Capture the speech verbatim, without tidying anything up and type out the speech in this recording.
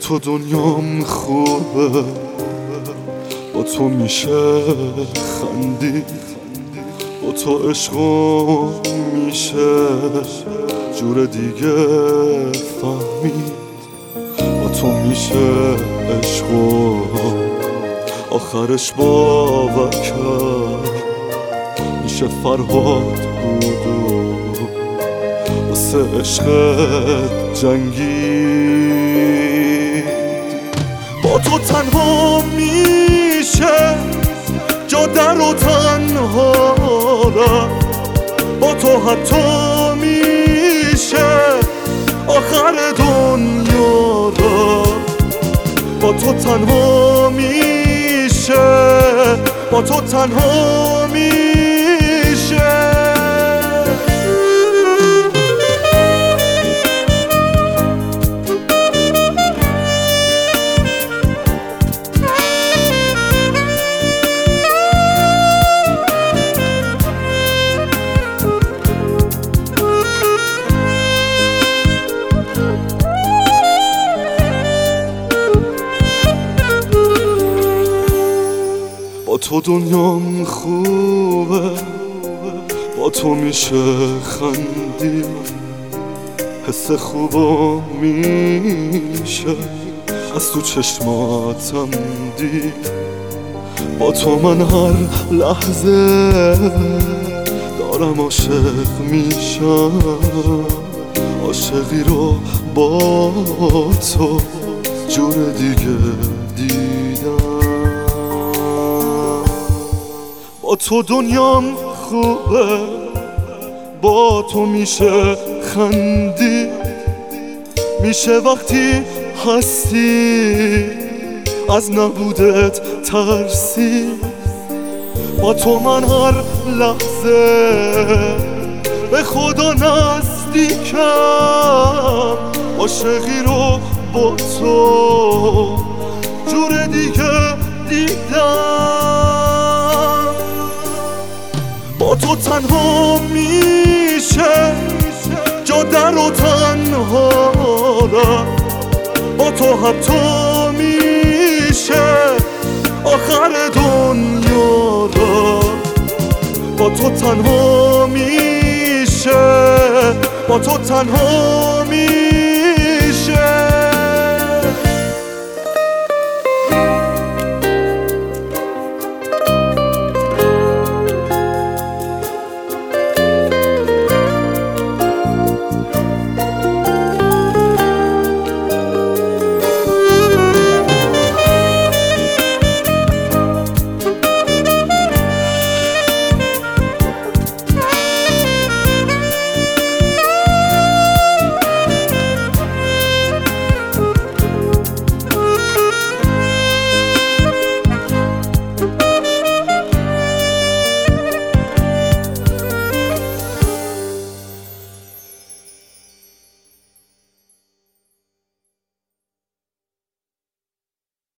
تو دنیام خوبه، با تو میشه خندید، با تو عشقم میشه جور دیگه فهمید. با تو میشه عشقم آخرش باور کرد، میشه فرهاد بود و واسه عشقت جنگید. با تو تنها میشه جا در و تنها رفت، با تو حتی میشه آخر دنیا رفت. با تو تنها میشه، با تو تنها میشه. با تو دنیام خوبه، با تو میشه خندید، حس خوبا میشه از تو چشماتم دید. با تو من هر لحظه دارم عاشق میشم، عاشقی رو با تو جور دیگه دیدم. با تو دنیام خوبه، با تو میشه خندید، میشه وقتی هستی از نبودت ترسی. با تو من هر لحظه به خدا نزدیکم، عاشقی رو با تو جور دیگه دیدم. با تو تنها میشه جا در و تنها رفت، با تو حتی میشه آخر دنیا رفت. با تو تنها میشه، با تو تنها میشه.